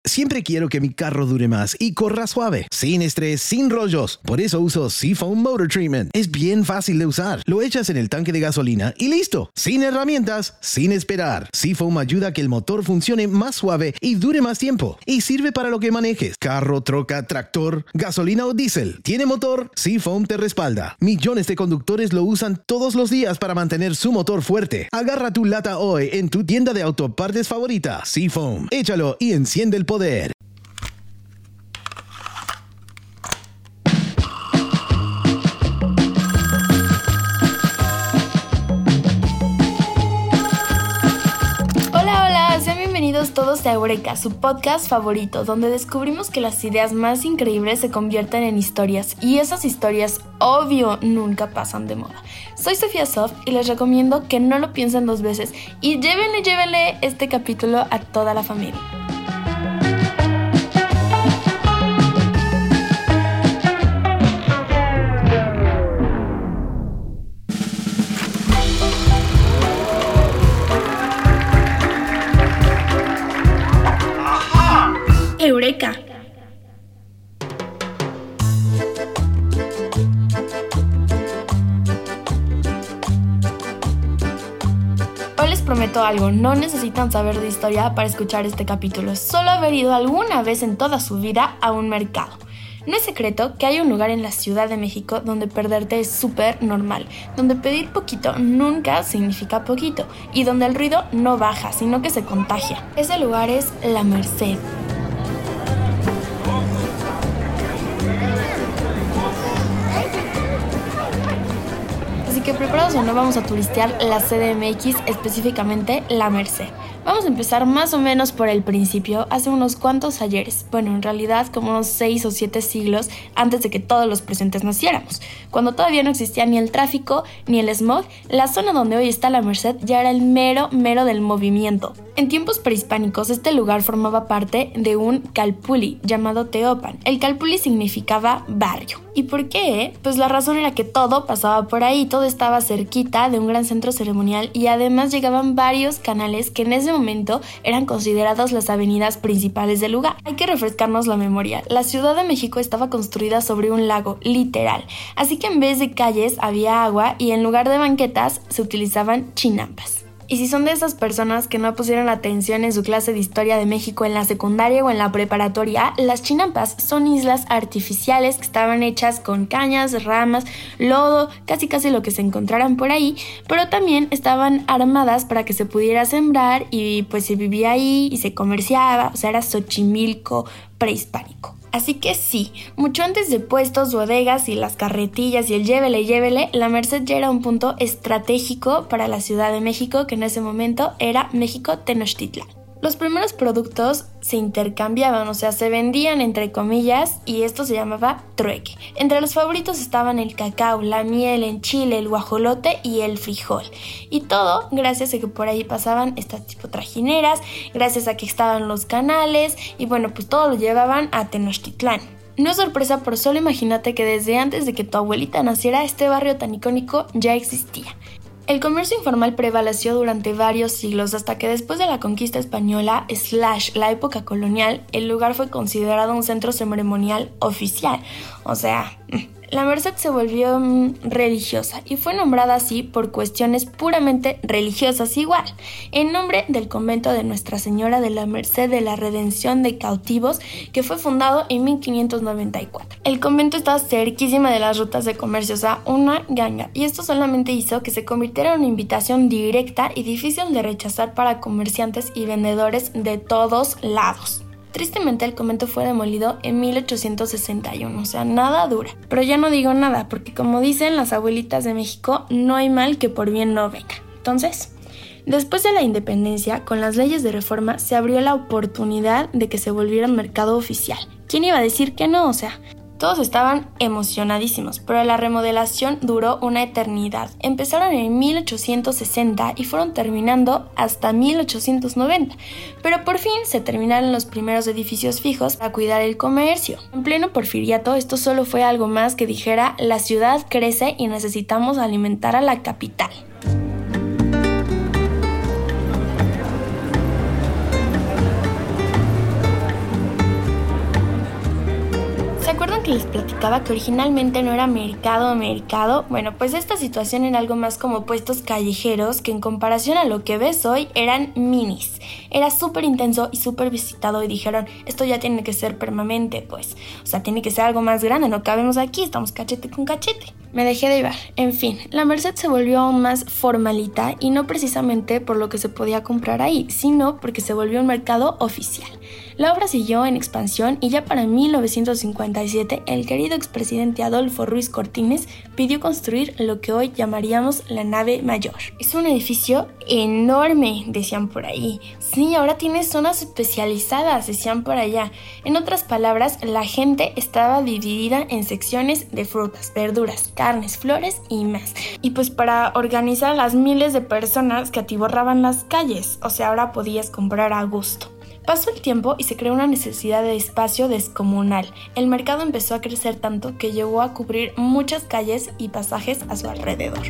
Siempre quiero que mi carro dure más y corra suave, sin estrés, sin rollos. Por eso uso Seafoam Motor Treatment. Es bien fácil de usar. Lo echas en el tanque de gasolina y listo. Sin herramientas, sin esperar. Seafoam ayuda a que el motor funcione más suave y dure más tiempo. Y sirve para lo que manejes. Carro, troca, tractor, gasolina o diésel. ¿Tiene motor? Seafoam te respalda. Millones de conductores lo usan todos los días para mantener su motor fuerte. Agarra tu lata hoy en tu tienda de autopartes favorita. Seafoam. Échalo y enciende el poder. Hola, sean bienvenidos todos a Eureka, su podcast favorito, donde descubrimos que las ideas más increíbles se convierten en historias, y esas historias, obvio, nunca pasan de moda. Soy Sofía Soft y les recomiendo que no lo piensen dos veces y llévenle este capítulo a toda la familia. Eureka. Hoy les prometo algo, no necesitan saber de historia para escuchar este capítulo, solo haber ido alguna vez en toda su vida a un mercado. No es secreto que hay un lugar en la Ciudad de México donde perderte es súper normal, donde pedir poquito nunca significa poquito y donde el ruido no baja, sino que se contagia. Ese lugar es La Merced. Así que preparados o no, vamos a turistear la CDMX, específicamente La Merced. Vamos a empezar más o menos por el principio, hace unos cuantos ayeres, bueno, en realidad como unos 6 o 7 siglos antes de que todos los presentes naciéramos. Cuando todavía no existía ni el tráfico ni el smog, la zona donde hoy está La Merced ya era el mero del movimiento. En tiempos prehispánicos, este lugar formaba parte de un calpulli llamado Teopan. El calpulli significaba barrio. ¿Y por qué? Pues la razón era que todo pasaba por ahí, todo estaba cerquita de un gran centro ceremonial y además llegaban varios canales que en ese momento eran considerados las avenidas principales del lugar. Hay que refrescarnos la memoria. La Ciudad de México estaba construida sobre un lago, literal. Así que en vez de calles había agua y en lugar de banquetas se utilizaban chinampas. Y si son de esas personas que no pusieron atención en su clase de historia de México en la secundaria o en la preparatoria, las chinampas son islas artificiales que estaban hechas con cañas, ramas, lodo, casi lo que se encontraran por ahí, pero también estaban armadas para que se pudiera sembrar y pues se vivía ahí y se comerciaba, o sea, era Xochimilco prehispánico. Así que sí, mucho antes de puestos, bodegas y las carretillas y el llévele, La Merced ya era un punto estratégico para la Ciudad de México, que en ese momento era México Tenochtitlán. Los primeros productos se intercambiaban, o sea, se vendían entre comillas y esto se llamaba trueque. Entre los favoritos estaban el cacao, la miel, el chile, el guajolote y el frijol. Y todo gracias a que por ahí pasaban estas tipo trajineras, gracias a que estaban los canales y bueno, pues todo lo llevaban a Tenochtitlán. No es sorpresa, pero solo imagínate que desde antes de que tu abuelita naciera, este barrio tan icónico ya existía. El comercio informal prevaleció durante varios siglos hasta que después de la conquista española / la época colonial, el lugar fue considerado un centro ceremonial oficial. O sea, La Merced se volvió religiosa y fue nombrada así por cuestiones puramente religiosas igual, en nombre del convento de Nuestra Señora de la Merced de la Redención de Cautivos, que fue fundado en 1594. El convento estaba cerquísima de las rutas de comercio, o sea, una ganga, y esto solamente hizo que se convirtiera en una invitación directa y difícil de rechazar para comerciantes y vendedores de todos lados. Tristemente el convento fue demolido en 1861, o sea, nada dura. Pero ya no digo nada, porque como dicen las abuelitas de México, no hay mal que por bien no venga. Entonces, después de la independencia, con las leyes de reforma, se abrió la oportunidad de que se volviera un mercado oficial. ¿Quién iba a decir que no? O sea, todos estaban emocionadísimos, pero la remodelación duró una eternidad. Empezaron en 1860 y fueron terminando hasta 1890, pero por fin se terminaron los primeros edificios fijos para cuidar el comercio. En pleno porfiriato, esto solo fue algo más que dijera: la ciudad crece y necesitamos alimentar a la capital. que les platicaba que originalmente no era mercado? Bueno, pues esta situación era algo más como puestos callejeros que en comparación a lo que ves hoy eran minis. Era súper intenso y súper visitado y dijeron, esto ya tiene que ser permanente, pues. O sea, tiene que ser algo más grande, no cabemos aquí, estamos cachete con cachete. Me dejé de llevar. En fin, la Merced se volvió aún más formalita y no precisamente por lo que se podía comprar ahí, sino porque se volvió un mercado oficial. La obra siguió en expansión y ya para 1957 el querido expresidente Adolfo Ruiz Cortines pidió construir lo que hoy llamaríamos la nave mayor. Es un edificio enorme, decían por ahí. Sí, ahora tiene zonas especializadas, decían por allá. En otras palabras, la gente estaba dividida en secciones de frutas, verduras, carnes, flores y más. Y pues para organizar a las miles de personas que atiborraban las calles, o sea, ahora podías comprar a gusto. Pasó el tiempo y se creó una necesidad de espacio descomunal. El mercado empezó a crecer tanto que llegó a cubrir muchas calles y pasajes a su alrededor.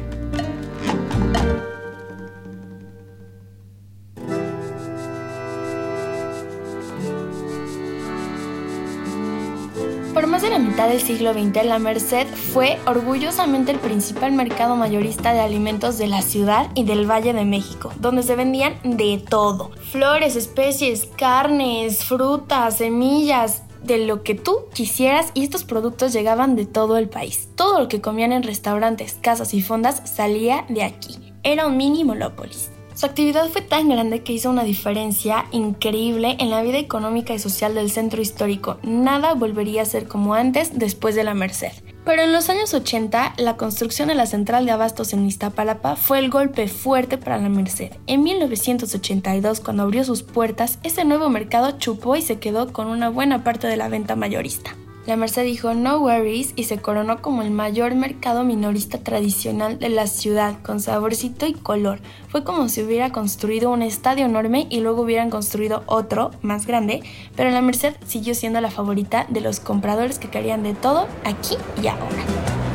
Por más de la mitad del siglo XX, la Merced fue orgullosamente el principal mercado mayorista de alimentos de la ciudad y del Valle de México, donde se vendían de todo: flores, especies, carnes, frutas, semillas, de lo que tú quisieras, y estos productos llegaban de todo el país. Todo lo que comían en restaurantes, casas y fondas salía de aquí. Era un mini Monopolis. Su actividad fue tan grande que hizo una diferencia increíble en la vida económica y social del centro histórico. Nada volvería a ser como antes después de la Merced. Pero en los años 80, la construcción de la central de abastos en Iztapalapa fue el golpe fuerte para la Merced. En 1982, cuando abrió sus puertas, ese nuevo mercado chupó y se quedó con una buena parte de la venta mayorista. La Merced dijo no worries y se coronó como el mayor mercado minorista tradicional de la ciudad, con saborcito y color. Fue como si hubiera construido un estadio enorme y luego hubieran construido otro, más grande, pero la Merced siguió siendo la favorita de los compradores que querían de todo aquí y ahora.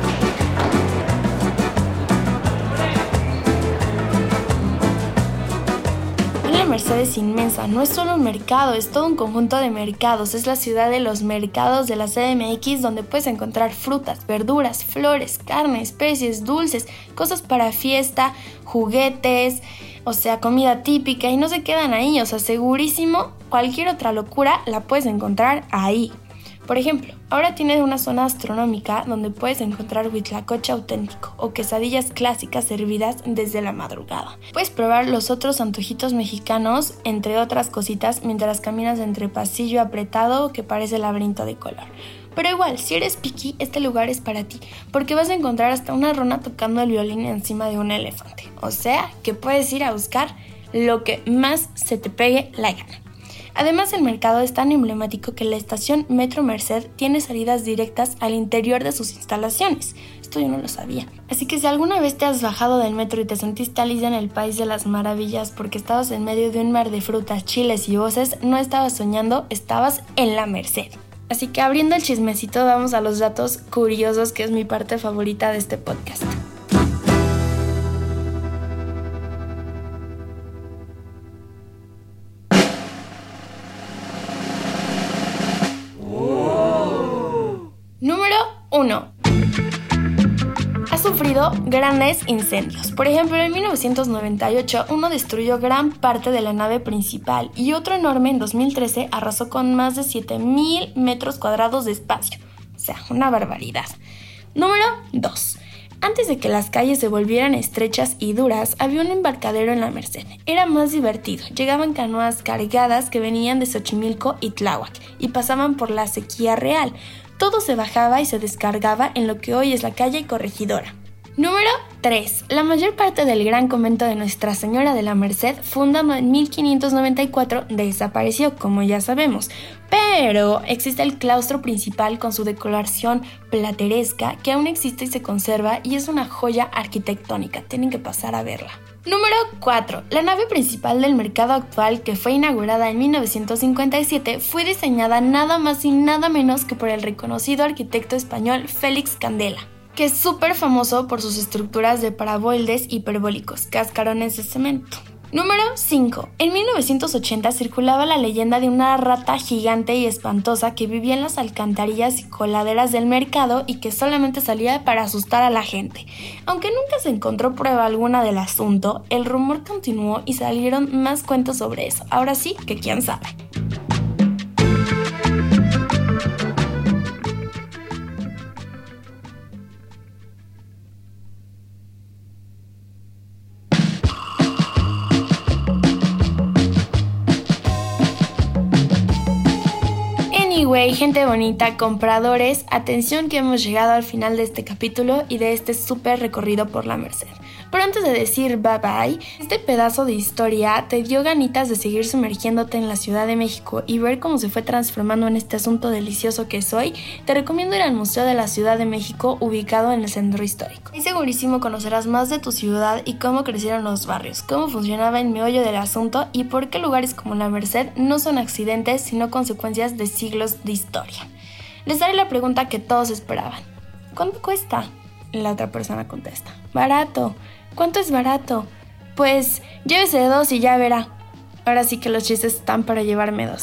Merced es inmensa, no es solo un mercado, es todo un conjunto de mercados. Es la ciudad de los mercados de la CDMX, donde puedes encontrar frutas, verduras, flores, carne, especies, dulces, cosas para fiesta, juguetes, o sea, comida típica, y no se quedan ahí, o sea, segurísimo, cualquier otra locura la puedes encontrar ahí. Por ejemplo, ahora tienes una zona astronómica donde puedes encontrar huitlacoche auténtico o quesadillas clásicas servidas desde la madrugada. Puedes probar los otros antojitos mexicanos, entre otras cositas, mientras caminas entre pasillo apretado que parece laberinto de color. Pero igual, si eres picky, este lugar es para ti, porque vas a encontrar hasta una rana tocando el violín encima de un elefante. O sea, que puedes ir a buscar lo que más se te pegue la gana. Además, el mercado es tan emblemático que la estación Metro Merced tiene salidas directas al interior de sus instalaciones. Esto yo no lo sabía. Así que si alguna vez te has bajado del metro y te sentiste Alicia en el País de las Maravillas porque estabas en medio de un mar de frutas, chiles y voces, no estabas soñando, estabas en la Merced. Así que abriendo el chismecito, vamos a los datos curiosos, que es mi parte favorita de este podcast. Número 1. Ha sufrido grandes incendios. Por ejemplo, en 1998 uno destruyó gran parte de la nave principal y otro enorme en 2013 arrasó con más de 7,000 metros cuadrados de espacio. O sea, una barbaridad. Número 2. Antes de que las calles se volvieran estrechas y duras, había un embarcadero en la Merced. Era más divertido. Llegaban canoas cargadas que venían de Xochimilco y Tláhuac y pasaban por la Sequía Real. Todo se bajaba y se descargaba en lo que hoy es la calle Corregidora. Número 3. La mayor parte del gran convento de Nuestra Señora de la Merced, fundado en 1594, desapareció, como ya sabemos. Pero existe el claustro principal con su decoración plateresca, que aún existe y se conserva, y es una joya arquitectónica. Tienen que pasar a verla. Número 4. La nave principal del mercado actual, que fue inaugurada en 1957, fue diseñada nada más y nada menos que por el reconocido arquitecto español Félix Candela, que es súper famoso por sus estructuras de paravoides hiperbólicos, cascarones de cemento. Número 5. En 1980 circulaba la leyenda de una rata gigante y espantosa que vivía en las alcantarillas y coladeras del mercado y que solamente salía para asustar a la gente. Aunque nunca se encontró prueba alguna del asunto, el rumor continuó y salieron más cuentos sobre eso. Ahora sí que quién sabe. Anyway, gente bonita, compradores, atención que hemos llegado al final de este capítulo y de este súper recorrido por la Merced. Pero antes de decir bye bye, este pedazo de historia te dio ganitas de seguir sumergiéndote en la Ciudad de México y ver cómo se fue transformando en este asunto delicioso que es hoy. Te recomiendo ir al Museo de la Ciudad de México, ubicado en el Centro Histórico. Y segurísimo conocerás más de tu ciudad y cómo crecieron los barrios, cómo funcionaba el meollo del asunto y por qué lugares como la Merced no son accidentes sino consecuencias de siglos de historia. Les daré la pregunta que todos esperaban. ¿Cuánto cuesta? La otra persona contesta: barato. ¿Cuánto es barato? Pues llévese 2 y ya verá. Ahora sí que los chistes están para llevarme 2.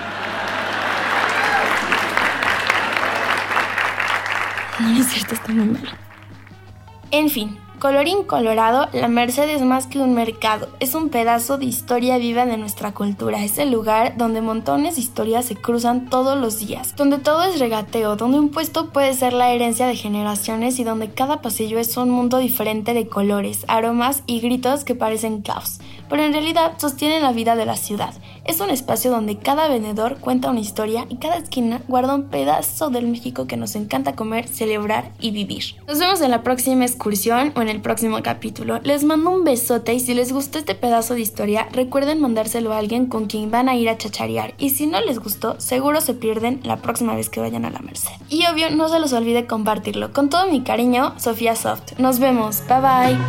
No es cierto, está muy malo. En fin, colorín colorado, la Merced es más que un mercado, es un pedazo de historia viva de nuestra cultura, es el lugar donde montones de historias se cruzan todos los días, donde todo es regateo, donde un puesto puede ser la herencia de generaciones y donde cada pasillo es un mundo diferente de colores, aromas y gritos que parecen caos, pero en realidad sostienen la vida de la ciudad. Es un espacio donde cada vendedor cuenta una historia y cada esquina guarda un pedazo del México que nos encanta comer, celebrar y vivir. Nos vemos en la próxima excursión o en el próximo capítulo. Les mando un besote y si les gustó este pedazo de historia, recuerden mandárselo a alguien con quien van a ir a chacharear. Y si no les gustó, seguro se pierden la próxima vez que vayan a la Merced. Y obvio, no se los olvide compartirlo. Con todo mi cariño, Sofía Soft. Nos vemos. Bye bye.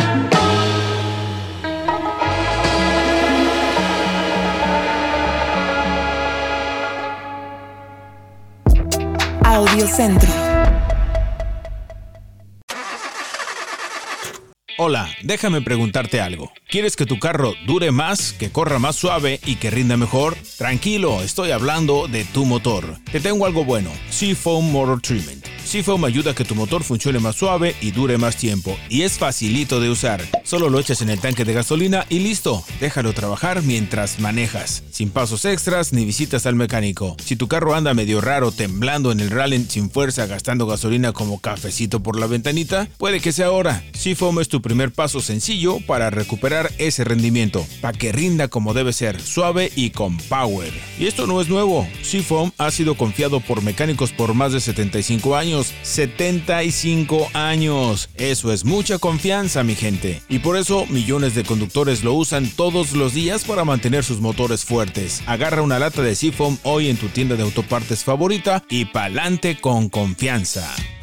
Audiocentro. Hola, déjame preguntarte algo. ¿Quieres que tu carro dure más, que corra más suave y que rinda mejor? Tranquilo, estoy hablando de tu motor. Te tengo algo bueno, Seafoam Motor Treatment. Seafoam ayuda a que tu motor funcione más suave y dure más tiempo. Y es facilito de usar. Solo lo echas en el tanque de gasolina y listo. Déjalo trabajar mientras manejas. Sin pasos extras ni visitas al mecánico. Si tu carro anda medio raro, temblando en el rally sin fuerza, gastando gasolina como cafecito por la ventanita, puede que sea ahora. Seafoam es tu primer paso sencillo para recuperar ese rendimiento. Para que rinda como debe ser, suave y con power. Y esto no es nuevo. Seafoam ha sido confiado por mecánicos por más de 75 años. 75 años. Eso es mucha confianza, mi gente. Y por eso millones de conductores lo usan todos los días para mantener sus motores fuertes. Agarra una lata de Seafoam hoy en tu tienda de autopartes favorita y pa'lante con confianza.